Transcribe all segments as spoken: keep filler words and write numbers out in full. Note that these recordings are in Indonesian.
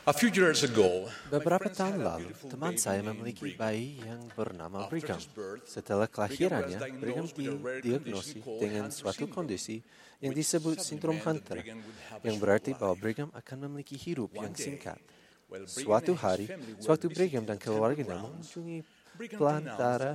A few years ago, Beberapa tahun lalu, teman saya memiliki bayi yang bernama Brigham. Setelah kelahirannya, Brigham didiagnosis dengan suatu kondisi yang disebut sindrom Hunter, yang berarti bahwa Brigham akan memiliki hidup yang singkat. Suatu hari, suatu Brigham dan keluarganya mengunjungi pelantara,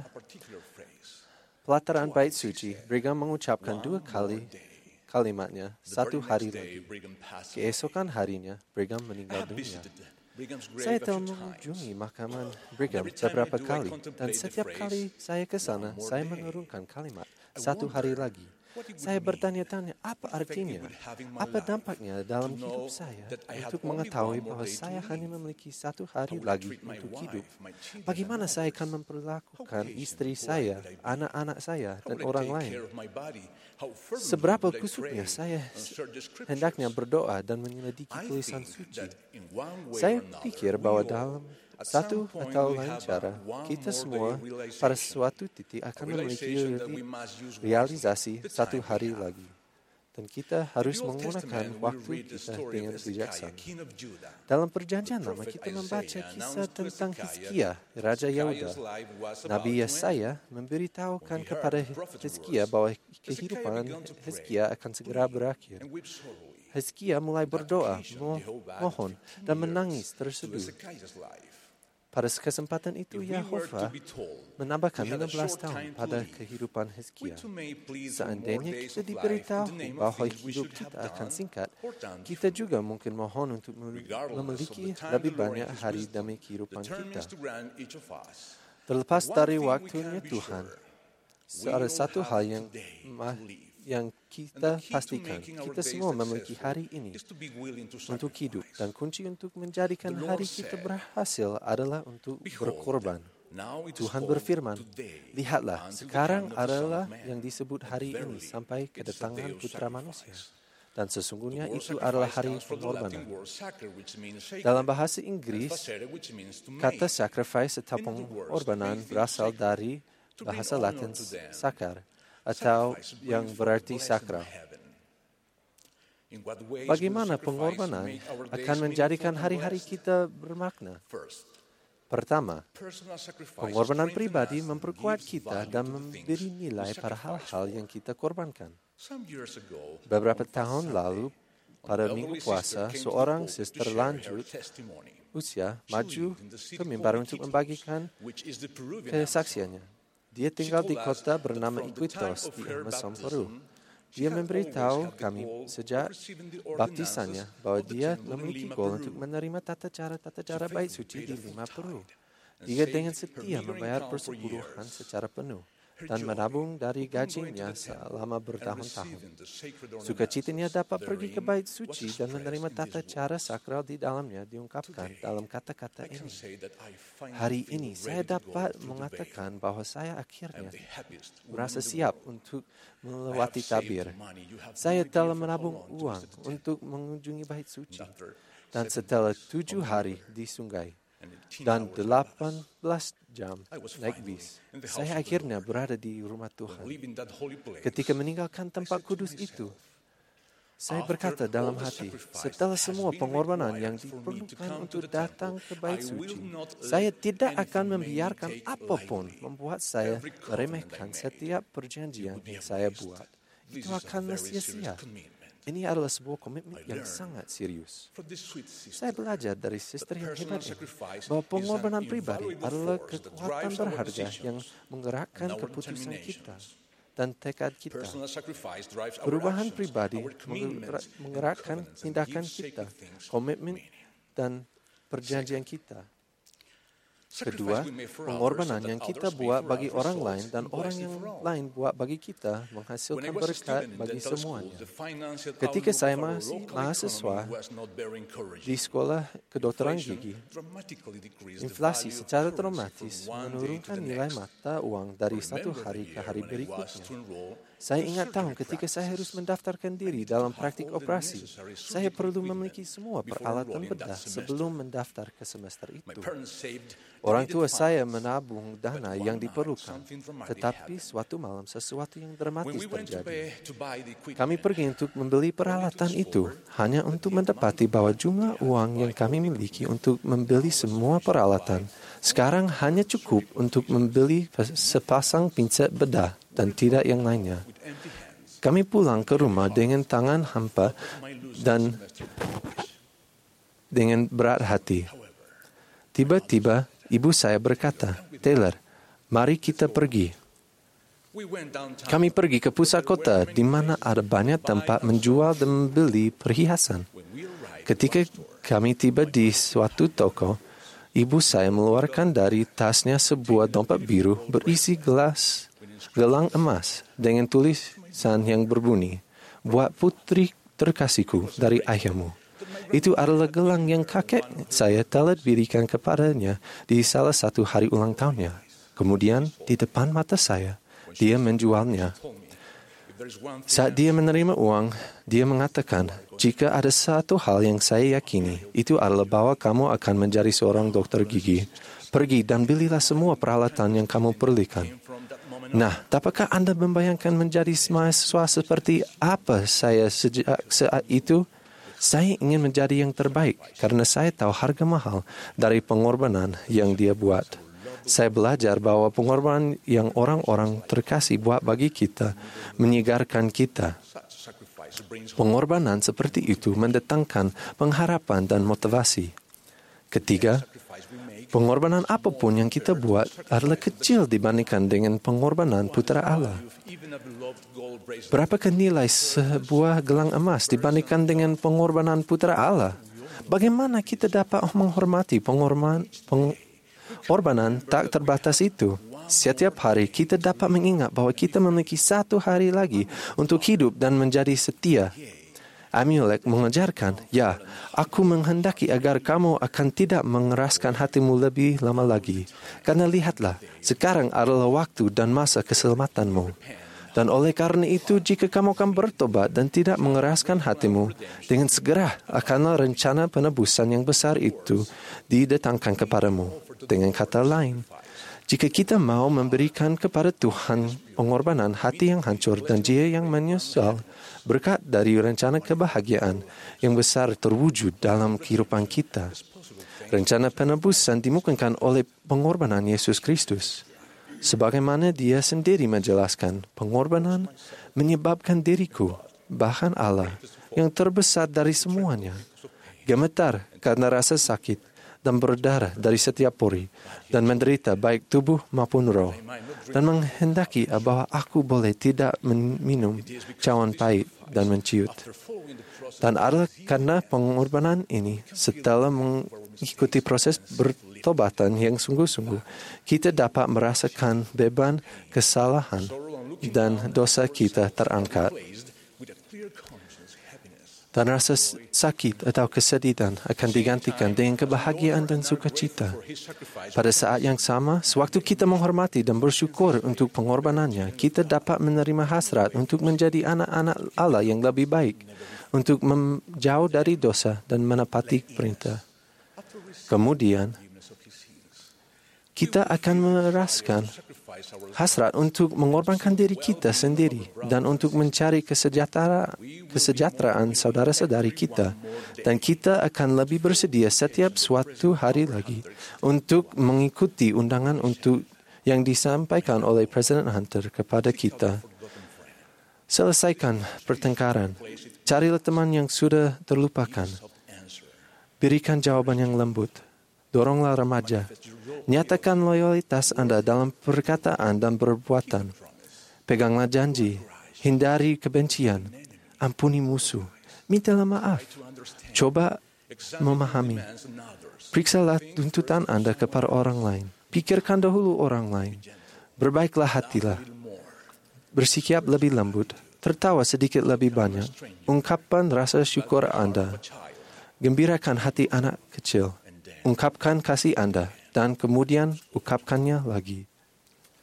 pelataran bait suci. Brigham mengucapkan dua kali kalimatnya, satu hari lagi. Keesokan harinya, Brigham meninggal dunia. Saya telah mengunjungi makaman Brigham beberapa kali, dan setiap kali saya ke sana, saya mengurungkan kalimat, satu hari lagi. Saya bertanya-tanya, apa artinya? Apa dampaknya dalam hidup saya untuk mengetahui bahwa saya hanya memiliki satu hari lagi untuk hidup? Bagaimana saya akan memperlakukan istri saya, anak-anak saya, dan orang lain? Seberapa kusuknya saya hendaknya berdoa dan menyelidiki tulisan suci. Saya pikir bahwa dalam satu atau lain cara, kita semua pada suatu titik akan memiliki realisasi satu hari lagi. Dan kita harus menggunakan waktu kita dengan bijaksana. Dalam perjanjian lama, kita membaca kisah tentang Hizkia, Raja Yehuda. Nabi Yesaya memberitahukan kepada Hizkia bahwa kehidupan Hizkia akan segera berakhir. Hizkia mulai berdoa, mohon, dan menangis terseduh. Pada kesempatan itu, Yehova menambahkan lima belas tahun pada kehidupan Hizkia. Seandainya kita diberitahu bahwa hidup kita akan singkat, kita juga mungkin mohon untuk memiliki lebih banyak hari demi kehidupan kita. Terlepas dari waktunya Tuhan, ada satu hal yang yang kita pastikan, kita semua memiliki hari ini untuk hidup, dan kunci untuk menjadikan hari kita berhasil adalah untuk berkorban. Tuhan berfirman, lihatlah, sekarang adalah yang disebut hari ini sampai kedatangan Putra Manusia. Dan sesungguhnya itu adalah hari pengorbanan. Dalam bahasa Inggris, kata sacrifice atau pengorbanan berasal dari bahasa Latin sakar, atau yang berarti sakral. Bagaimana pengorbanan akan menjadikan hari-hari kita bermakna? Pertama, pengorbanan pribadi memperkuat kita dan memberi nilai pada hal-hal yang kita korbankan. Beberapa tahun lalu, pada minggu puasa, seorang suster lanjut usia maju ke mimbar untuk membagikan kesaksiannya. Dia tinggal di kota bernama Iquitos di Amazon, Peru. Dia memberitahu kami sejak baptisannya bahwa dia memiliki goal untuk menerima tata cara-tata cara bait suci di Lima, Peru. Dia dengan setia membayar persepuluhan secara penuh dan menabung dari gajinya selama bertahun-tahun. Sukacitanya dapat pergi ke bait suci dan menerima tata cara sakral di dalamnya diungkapkan dalam kata-kata ini. Hari ini saya dapat mengatakan bahwa saya akhirnya merasa siap untuk melewati tabir. Saya telah menabung uang untuk mengunjungi bait suci. Dan setelah tujuh hari di sungai dan delapan belas jam naik bis, saya akhirnya berada di rumah Tuhan. Ketika meninggalkan tempat kudus itu, saya berkata dalam hati, setelah semua pengorbanan yang diperlukan untuk datang ke bait suci, saya tidak akan membiarkan apapun membuat saya meremehkan setiap perjanjian yang saya buat. Itu akan sia-sia. Ini adalah sebuah komitmen yang sangat serius. Saya belajar dari suster yang hebat ini bahwa pengorbanan pribadi adalah kekuatan berharga yang menggerakkan keputusan kita dan tekad kita. Perubahan pribadi menggerakkan tindakan kita, komitmen dan perjanjian kita. Kedua, pengorbanan yang kita buat bagi orang lain dan orang yang lain buat bagi kita menghasilkan berkat bagi semuanya. Ketika saya masih mahasiswa di sekolah kedokteran gigi, inflasi secara dramatis menurunkan nilai mata uang dari satu hari ke hari berikutnya. Saya ingat tahun ketika saya harus mendaftarkan diri dalam praktik operasi. Saya perlu memiliki semua peralatan bedah sebelum mendaftar ke semester itu. Orang tua saya menabung dana yang diperlukan, tetapi suatu malam sesuatu yang dramatis terjadi. Kami pergi untuk membeli peralatan itu, hanya untuk mendapati bahwa jumlah uang yang kami miliki untuk membeli semua peralatan sekarang hanya cukup untuk membeli sepasang pinset bedah dan tidak yang lainnya. Kami pulang ke rumah dengan tangan hampa dan dengan berat hati. Tiba-tiba ibu saya berkata, "Taylor, mari kita pergi." Kami pergi ke pusat kota di mana ada banyak tempat menjual dan membeli perhiasan. Ketika kami tiba di suatu toko, ibu saya mengeluarkan dari tasnya sebuah dompet biru berisi gelas gelang emas dengan tulisan yang berbunyi, "Buat putri terkasihku dari ayahmu." Itu adalah gelang yang kakek saya telah berikan kepadanya di salah satu hari ulang tahunnya. Kemudian di depan mata saya, dia menjualnya. Saat dia menerima uang, dia mengatakan, "Jika ada satu hal yang saya yakini, itu adalah bahwa kamu akan menjadi seorang dokter gigi. Pergi dan belilah semua peralatan yang kamu perlukan." Nah, dapatkah Anda membayangkan menjadi mahasiswa seperti apa saya sejak saat itu? Saya ingin menjadi yang terbaik karena saya tahu harga mahal dari pengorbanan yang dia buat. Saya belajar bahwa pengorbanan yang orang-orang terkasih buat bagi kita menyegarkan kita. Pengorbanan seperti itu mendatangkan pengharapan dan motivasi. Ketiga, pengorbanan apapun yang kita buat adalah kecil dibandingkan dengan pengorbanan Putra Allah. Berapakah nilai sebuah gelang emas dibandingkan dengan pengorbanan Putra Allah? Bagaimana kita dapat menghormati pengorbanan, pengorbanan tak terbatas itu? Setiap hari kita dapat mengingat bahwa kita memiliki satu hari lagi untuk hidup dan menjadi setia. Amulek mengajarkan, "Ya, aku menghendaki agar kamu akan tidak mengeraskan hatimu lebih lama lagi. Karena lihatlah, sekarang adalah waktu dan masa keselamatanmu. Dan oleh karena itu, jika kamu akan bertobat dan tidak mengeraskan hatimu, dengan segera akanlah rencana penebusan yang besar itu didatangkan kepadamu." Dengan kata lain, jika kita mau memberikan kepada Tuhan pengorbanan hati yang hancur dan jiwa yang menyesal, berkat dari rencana kebahagiaan yang besar terwujud dalam kehidupan kita. Rencana penebusan dimulakan oleh pengorbanan Yesus Kristus. Sebagaimana dia sendiri menjelaskan, pengorbanan menyebabkan diriku, bahkan Allah, yang terbesar dari semuanya, gemetar karena rasa sakit dan berdarah dari setiap pori, dan menderita baik tubuh maupun roh, dan menghendaki bahwa aku boleh tidak minum cawan pahit dan menciut. Dan adalah karena pengorbanan ini, setelah mengikuti proses bertobatan yang sungguh-sungguh, kita dapat merasakan beban kesalahan dan dosa kita terangkat. Dan rasa sakit atau kesedihan akan digantikan dengan kebahagiaan dan sukacita. Pada saat yang sama, sewaktu kita menghormati dan bersyukur untuk pengorbanannya, kita dapat menerima hasrat untuk menjadi anak-anak Allah yang lebih baik, untuk menjauh dari dosa dan menepati perintah. Kemudian, kita akan merasakan hasrat untuk mengorbankan diri kita sendiri dan untuk mencari kesejahtera, kesejahteraan saudara-saudari kita. Dan kita akan lebih bersedia setiap suatu hari lagi untuk mengikuti undangan untuk yang disampaikan oleh Presiden Hunter kepada kita. Selesaikan pertengkaran. Carilah teman yang sudah terlupakan. Berikan jawaban yang lembut. Doronglah remaja. Nyatakan loyalitas Anda dalam perkataan dan perbuatan. Peganglah janji. Hindari kebencian. Ampuni musuh. Mintalah maaf. Coba memahami. Periksalah tuntutan Anda kepada orang lain. Pikirkan dahulu orang lain. Berbaiklah hatilah. Bersikap lebih lembut. Tertawa sedikit lebih banyak. Ungkapkan rasa syukur Anda. Gembirakan hati anak kecil. Ungkapkan kasih Anda. Dan kemudian ungkapkannya lagi.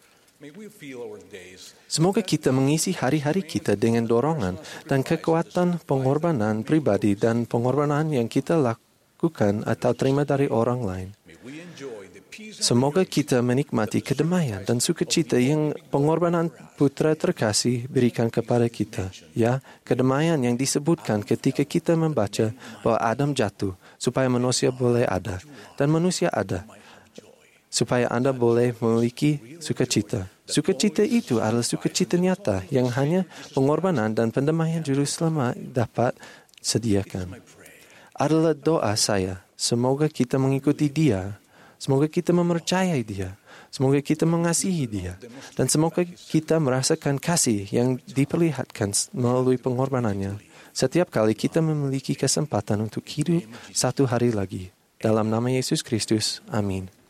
Semoga kita mengisi hari-hari kita dengan dorongan dan kekuatan pengorbanan pribadi dan pengorbanan yang kita lakukan atau terima dari orang lain. Semoga kita menikmati kedamaian dan sukacita yang pengorbanan Putra terkasih berikan kepada kita. Ya, kedamaian yang disebutkan ketika kita membaca bahwa Adam jatuh supaya manusia boleh ada dan manusia ada supaya Anda boleh memiliki sukacita. Sukacita itu adalah sukacita nyata yang hanya pengorbanan dan pendamaian Juru Selamat dapat sediakan. Adalah doa saya, semoga kita mengikuti Dia. Semoga kita mempercayai Dia. Semoga kita mengasihi Dia. Dan semoga kita merasakan kasih yang diperlihatkan melalui pengorbanannya. Setiap kali kita memiliki kesempatan untuk hidup satu hari lagi. Dalam nama Yesus Kristus. Amin.